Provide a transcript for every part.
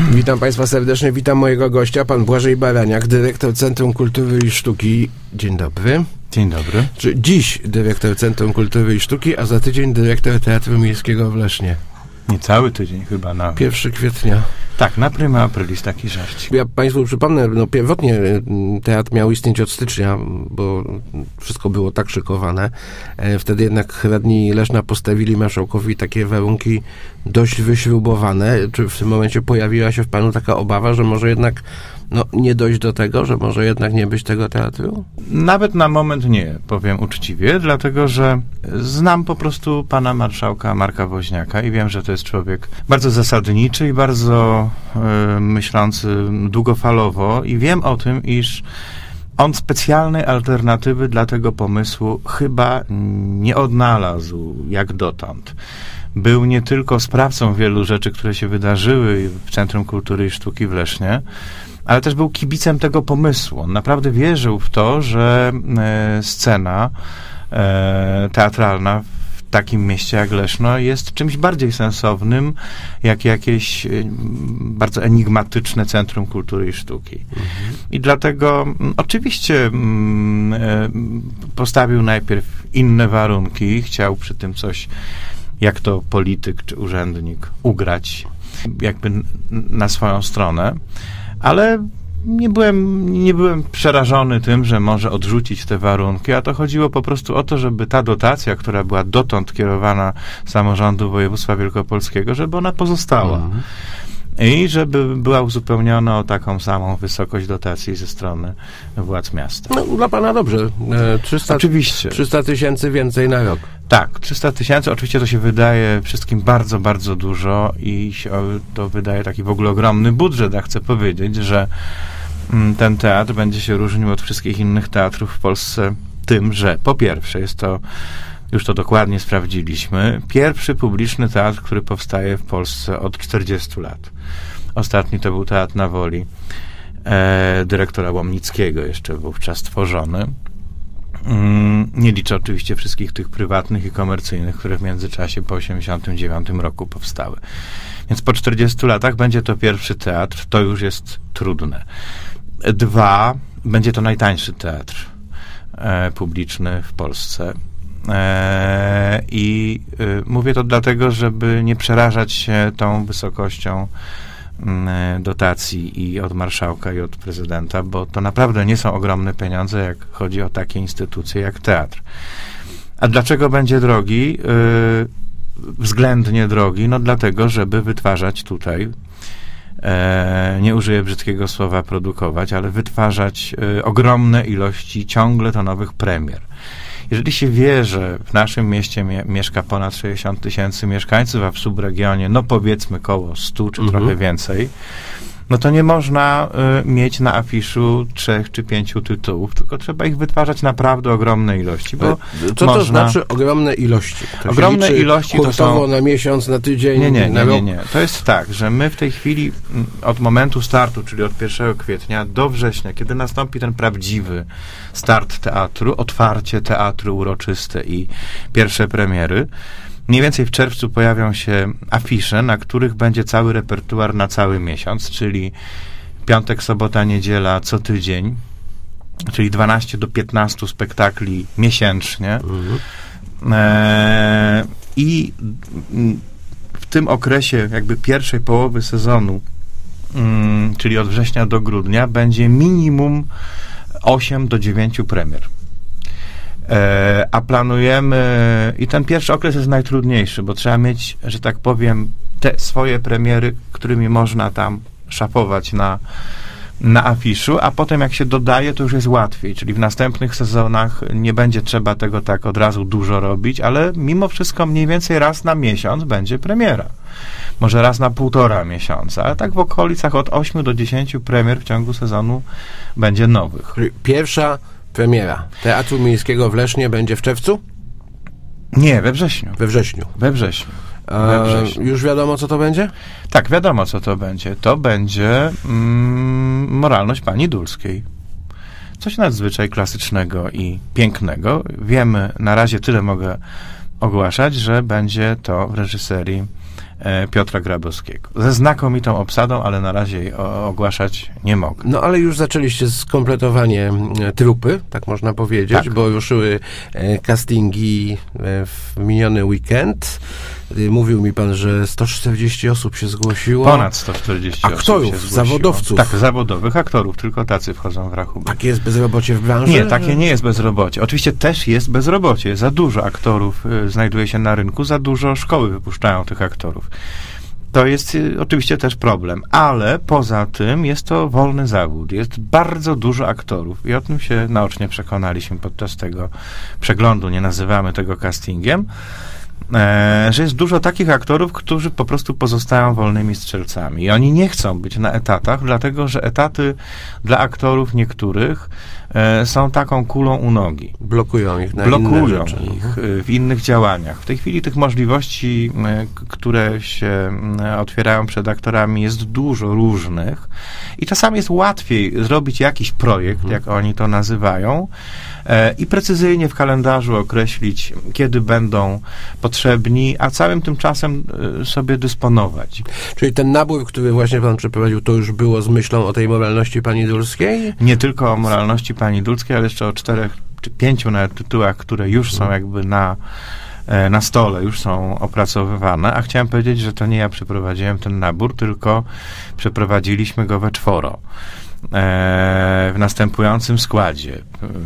Witam Państwa serdecznie, witam mojego gościa, pan Błażej Baraniak, dyrektor Centrum Kultury i Sztuki. Dzień dobry. Dzień dobry. Dziś dyrektor Centrum Kultury i Sztuki, a za tydzień dyrektor Teatru Miejskiego w Lesznie. Niecały tydzień chyba nawet. 1 kwietnia. Tak, na prima aprilis taki żarcik. Ja Państwu przypomnę, pierwotnie teatr miał istnieć od stycznia, bo wszystko było tak szykowane. Wtedy jednak radni Leszna postawili marszałkowi takie warunki dość wyśrubowane. Czy w tym momencie pojawiła się w Panu taka obawa, że może jednak nie dojść do tego, że może jednak nie być tego teatru? Nawet na moment nie, powiem uczciwie, dlatego że znam po prostu pana marszałka Marka Woźniaka i wiem, że to jest człowiek bardzo zasadniczy i bardzo myślący długofalowo i wiem o tym, iż on specjalnej alternatywy dla tego pomysłu chyba nie odnalazł jak dotąd. Był nie tylko sprawcą wielu rzeczy, które się wydarzyły w Centrum Kultury i Sztuki w Lesznie, ale też był kibicem tego pomysłu. On naprawdę wierzył w to, że scena teatralna w takim mieście jak Leszno jest czymś bardziej sensownym, jak jakieś bardzo enigmatyczne Centrum Kultury i Sztuki. Mhm. I dlatego oczywiście postawił najpierw inne warunki, chciał przy tym coś, jak to polityk czy urzędnik, ugrać jakby na swoją stronę, ale nie byłem przerażony tym, że może odrzucić te warunki, a to chodziło po prostu o to, żeby ta dotacja, która była dotąd kierowana samorządu województwa wielkopolskiego, żeby ona pozostała. I żeby była uzupełniona o taką samą wysokość dotacji ze strony władz miasta. No, dla pana dobrze. 300, oczywiście. 300 000 więcej na rok. Tak, 300 000. Oczywiście to się wydaje wszystkim bardzo, bardzo dużo i się to wydaje taki w ogóle ogromny budżet. Ja chcę powiedzieć, że ten teatr będzie się różnił od wszystkich innych teatrów w Polsce tym, że po pierwsze jest to, już to dokładnie sprawdziliśmy, pierwszy publiczny teatr, który powstaje w Polsce od 40 lat. Ostatni to był Teatr na Woli dyrektora Łomnickiego, jeszcze wówczas tworzony. Nie liczę oczywiście wszystkich tych prywatnych i komercyjnych, które w międzyczasie po 1989 roku powstały. Więc po 40 latach będzie to pierwszy teatr, to już jest trudne. 2, będzie to najtańszy teatr publiczny w Polsce. I mówię to dlatego, żeby nie przerażać się tą wysokością dotacji i od marszałka, i od prezydenta, bo to naprawdę nie są ogromne pieniądze, jak chodzi o takie instytucje jak teatr. A dlaczego będzie drogi? Względnie drogi, dlatego, żeby wytwarzać tutaj, nie użyję brzydkiego słowa produkować, ale wytwarzać ogromne ilości ciągle to nowych premier. Jeżeli się wie, że w naszym mieście mieszka ponad 60 000 mieszkańców, a w subregionie, powiedzmy koło 100 czy trochę więcej, to nie można mieć na afiszu 3 czy 5 tytułów, tylko trzeba ich wytwarzać naprawdę ogromne ilości. Bo co to znaczy ogromne ilości? Ogromne ilości to są... na miesiąc, na tydzień, na rok? Nie. To jest tak, że my w tej chwili od momentu startu, czyli od 1 kwietnia do września, kiedy nastąpi ten prawdziwy start teatru, otwarcie teatru uroczyste i pierwsze premiery, mniej więcej w czerwcu pojawią się afisze, na których będzie cały repertuar na cały miesiąc, czyli piątek, sobota, niedziela co tydzień, czyli 12 do 15 spektakli miesięcznie. I w tym okresie jakby pierwszej połowy sezonu, czyli od września do grudnia, będzie minimum 8 do 9 premier. A planujemy, i ten pierwszy okres jest najtrudniejszy, bo trzeba mieć, że tak powiem, te swoje premiery, którymi można tam szafować na afiszu, a potem jak się dodaje, to już jest łatwiej, czyli w następnych sezonach nie będzie trzeba tego tak od razu dużo robić, ale mimo wszystko mniej więcej raz na miesiąc będzie premiera. Może raz na 1,5 miesiąca, ale tak w okolicach od 8 do 10 premier w ciągu sezonu będzie nowych. Pierwsza premiera Teatru Miejskiego w Lesznie będzie w czerwcu? Nie, we wrześniu. We wrześniu. We wrześniu. Już wiadomo, co to będzie? Tak, wiadomo, co to będzie. To będzie Moralność pani Dulskiej. Coś nadzwyczaj klasycznego i pięknego. Wiemy, na razie tyle mogę ogłaszać, że będzie to w reżyserii Piotra Grabowskiego. Ze znakomitą obsadą, ale na razie jej ogłaszać nie mogę. No ale już zaczęliście skompletowanie trupy, tak można powiedzieć, Tak. bo ruszyły castingi w miniony weekend. Mówił mi pan, że 140 osób się zgłosiło. Ponad 140 aktorów, osób się zgłosiło. zawodowców. Tak, zawodowych aktorów, tylko tacy wchodzą w rachubę. Takie jest bezrobocie w branży? Nie, takie nie jest bezrobocie. Oczywiście też jest bezrobocie. Za dużo aktorów znajduje się na rynku, za dużo szkoły wypuszczają tych aktorów. To jest oczywiście też problem, ale poza tym jest to wolny zawód. Jest bardzo dużo aktorów i o tym się naocznie przekonaliśmy podczas tego przeglądu. Nie nazywamy tego castingiem. Że jest dużo takich aktorów, którzy po prostu pozostają wolnymi strzelcami. I oni nie chcą być na etatach, dlatego że etaty dla aktorów niektórych są taką kulą u nogi. Blokują ich na inne rzeczy. Ich w innych działaniach. W tej chwili tych możliwości, które się otwierają przed aktorami, jest dużo różnych i czasami jest łatwiej zrobić jakiś projekt, jak oni to nazywają, i precyzyjnie w kalendarzu określić, kiedy będą potrzebni, a całym tym czasem sobie dysponować. Czyli ten nabór, który właśnie pan przeprowadził, to już było z myślą o tej moralności pani Dulskiej? Nie tylko o moralności pani Dulskiej, ale jeszcze o 4 czy 5 nawet tytułach, które już są jakby na stole, już są opracowywane, a chciałem powiedzieć, że to nie ja przeprowadziłem ten nabór, tylko przeprowadziliśmy go we czworo. W następującym składzie.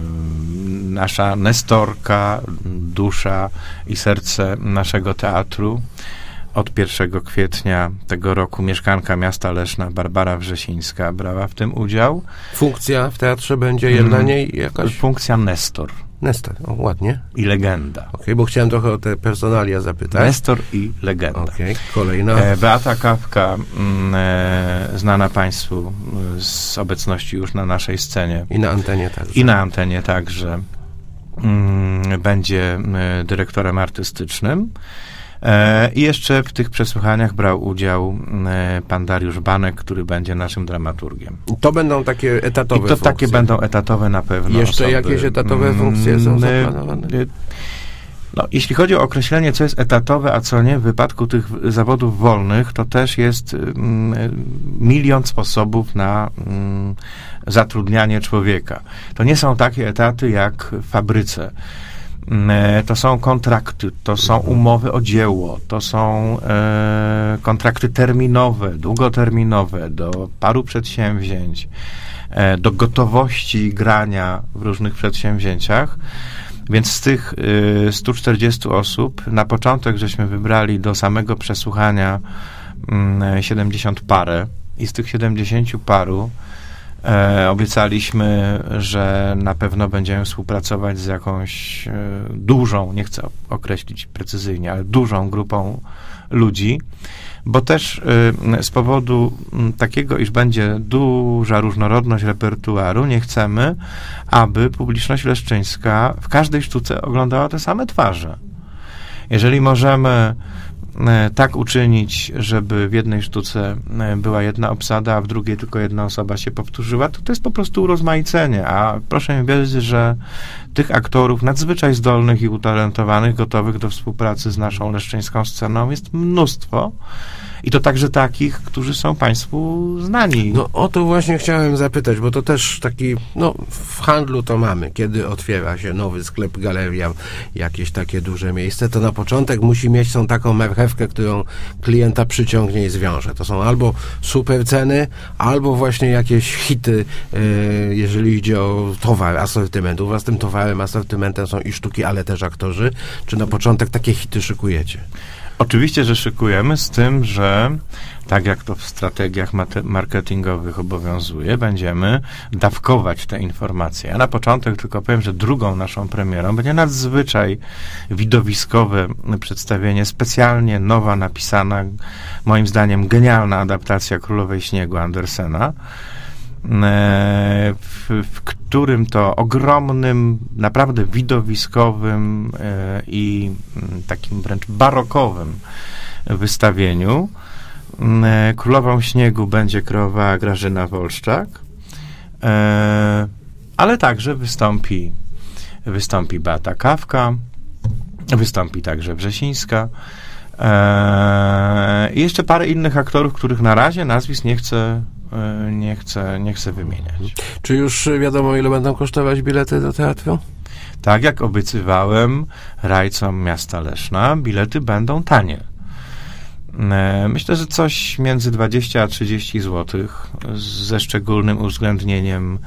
Nasza nestorka, dusza i serce naszego teatru. Od 1 kwietnia tego roku mieszkanka miasta Leszna Barbara Wrzesińska brała w tym udział. Funkcja w teatrze będzie jedna niej jakaś? Funkcja Nestor. Nestor, o, ładnie. I legenda. Okej, bo chciałem trochę o te personalia zapytać. Nestor i legenda. Okej, kolejna. Beata Kawka, znana Państwu z obecności już na naszej scenie. I na antenie także. I na antenie także. Będzie dyrektorem artystycznym. I jeszcze w tych przesłuchaniach brał udział pan Dariusz Banek, który będzie naszym dramaturgiem. To będą takie etatowe I to funkcje. takie będą etatowe na pewno Jeszcze osoby. jakieś etatowe funkcje są zaplanowane? No, jeśli chodzi o określenie, co jest etatowe, a co nie, w wypadku tych zawodów wolnych, to też jest milion sposobów na zatrudnianie człowieka. To nie są takie etaty jak w fabryce. To są kontrakty, to są umowy o dzieło, to są kontrakty terminowe, długoterminowe, do paru przedsięwzięć, do gotowości grania w różnych przedsięwzięciach. Więc z tych 140 osób na początek żeśmy wybrali do samego przesłuchania 70 parę i z tych 70 paru obiecaliśmy, że na pewno będziemy współpracować z jakąś dużą, nie chcę określić precyzyjnie, ale dużą grupą ludzi, bo też z powodu takiego, iż będzie duża różnorodność repertuaru, nie chcemy, aby publiczność leszczyńska w każdej sztuce oglądała te same twarze. Jeżeli możemy tak uczynić, żeby w jednej sztuce była jedna obsada, a w drugiej tylko jedna osoba się powtórzyła, to jest po prostu urozmaicenie, a proszę mi wierzyć, że tych aktorów nadzwyczaj zdolnych i utalentowanych, gotowych do współpracy z naszą leszczyńską sceną jest mnóstwo. I to także takich, którzy są Państwu znani. No o to właśnie chciałem zapytać, bo to też taki, no w handlu to mamy, kiedy otwiera się nowy sklep, galeria, jakieś takie duże miejsce, to na początek musi mieć tą taką marchewkę, którą klienta przyciągnie i zwiąże. To są albo super ceny, albo właśnie jakieś hity, jeżeli idzie o towar, asortyment. U was tym towarem, asortymentem są i sztuki, ale też aktorzy. Czy na początek takie hity szykujecie? Oczywiście, że szykujemy, z tym, że tak jak to w strategiach marketingowych obowiązuje, będziemy dawkować te informacje. Ja na początek tylko powiem, że drugą naszą premierą będzie nadzwyczaj widowiskowe przedstawienie, specjalnie nowa, napisana, moim zdaniem genialna adaptacja Królowej Śniegu Andersena, w którym to ogromnym, naprawdę widowiskowym i takim wręcz barokowym wystawieniu Królową Śniegu będzie kreowała Grażyna Wolszczak, ale także wystąpi Beata Kawka, wystąpi także Wrzesińska, I jeszcze parę innych aktorów, których na razie nazwisk nie chcę wymieniać. Czy już wiadomo, ile będą kosztować bilety do teatru? Tak jak obiecywałem rajcom miasta Leszna, bilety będą tanie. Myślę, że coś między 20 a 30 zł, ze szczególnym uwzględnieniem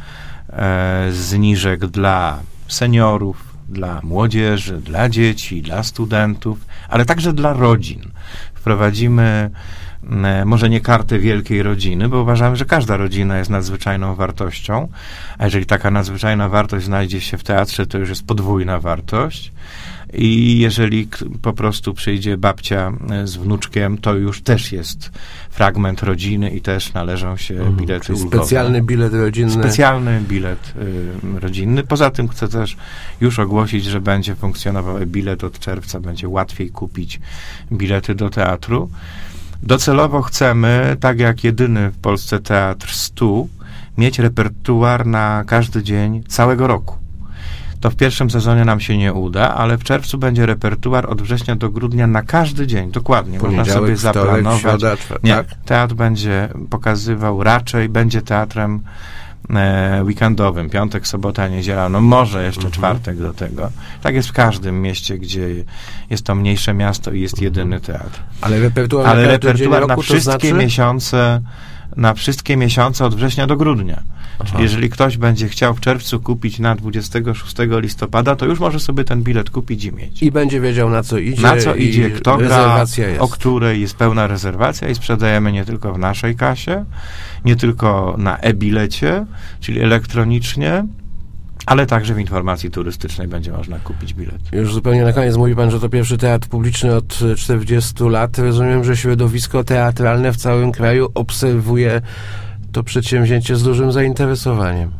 zniżek dla seniorów, dla młodzieży, dla dzieci, dla studentów, ale także dla rodzin. Wprowadzimy może nie kartę wielkiej rodziny, bo uważamy, że każda rodzina jest nadzwyczajną wartością, a jeżeli taka nadzwyczajna wartość znajdzie się w teatrze, to już jest podwójna wartość. I jeżeli po prostu przyjdzie babcia z wnuczkiem, to już też jest fragment rodziny i też należą się bilety ulgowe. Specjalny bilet rodzinny. Specjalny bilet rodzinny. Poza tym chcę też już ogłosić, że będzie funkcjonował bilet od czerwca, będzie łatwiej kupić bilety do teatru. Docelowo chcemy, tak jak jedyny w Polsce teatr 100, mieć repertuar na każdy dzień całego roku. To w pierwszym sezonie nam się nie uda, ale w czerwcu będzie repertuar od września do grudnia na każdy dzień, dokładnie. Można sobie zaplanować. Środa, nie, tak? Teatr będzie pokazywał, raczej będzie teatrem weekendowym, piątek, sobota, niedziela, no może jeszcze czwartek do tego. Tak jest w każdym mieście, gdzie jest to mniejsze miasto i jest jedyny teatr. Ale repertuar na wszystkie miesiące, na wszystkie miesiące od września do grudnia. Czyli jeżeli ktoś będzie chciał w czerwcu kupić na 26 listopada, to już może sobie ten bilet kupić i mieć. I będzie wiedział, na co idzie. Na co idzie, kto gra, jest. o której jest pełna rezerwacja i sprzedajemy nie tylko w naszej kasie, nie tylko na e-bilecie, czyli elektronicznie, ale także w informacji turystycznej będzie można kupić bilet. Już zupełnie na koniec mówi pan, że to pierwszy teatr publiczny od 40 lat. Rozumiem, że środowisko teatralne w całym kraju obserwuje to przedsięwzięcie z dużym zainteresowaniem.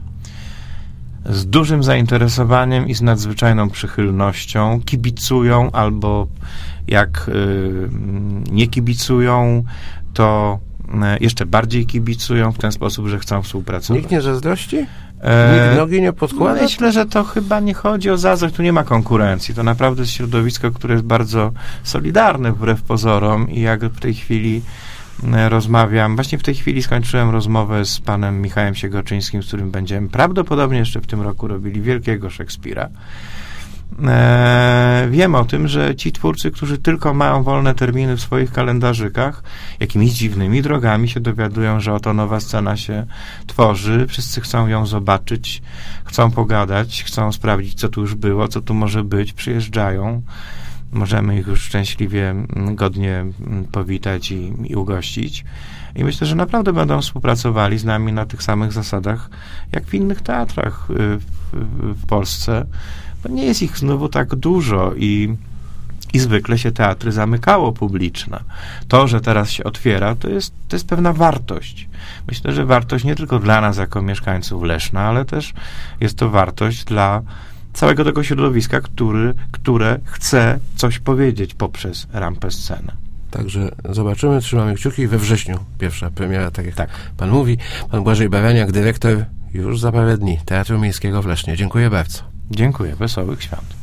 Z dużym zainteresowaniem i z nadzwyczajną przychylnością kibicują, albo jak nie kibicują, to jeszcze bardziej kibicują w ten sposób, że chcą współpracować. Nikt nie zazdrości? Nikt nogi nie podkłada? Myślę, że to chyba nie chodzi o zazdrość, tu nie ma konkurencji. To naprawdę jest środowisko, które jest bardzo solidarne wbrew pozorom i jak w tej chwili rozmawiam, właśnie w tej chwili skończyłem rozmowę z panem Michałem Siegoczyńskim, z którym będziemy prawdopodobnie jeszcze w tym roku robili wielkiego Szekspira. Wiem o tym, że ci twórcy, którzy tylko mają wolne terminy w swoich kalendarzykach, jakimiś dziwnymi drogami się dowiadują, że oto nowa scena się tworzy, wszyscy chcą ją zobaczyć, chcą pogadać, chcą sprawdzić, co tu już było, co tu może być, przyjeżdżają. Możemy ich już szczęśliwie, godnie powitać i ugościć. I myślę, że naprawdę będą współpracowali z nami na tych samych zasadach, jak w innych teatrach w Polsce. Bo nie jest ich znowu tak dużo i zwykle się teatry zamykało publiczne. To, że teraz się otwiera, to jest pewna wartość. Myślę, że wartość nie tylko dla nas jako mieszkańców Leszna, ale też jest to wartość dla całego tego środowiska, które chce coś powiedzieć poprzez Rampę Scenę. Także zobaczymy, trzymamy kciuki. We wrześniu pierwsza premiera, tak jak pan mówi. Pan Błażej Bawaniak, dyrektor już za parę dni Teatru Miejskiego w Lesznie. Dziękuję bardzo. Dziękuję. Wesołych świąt.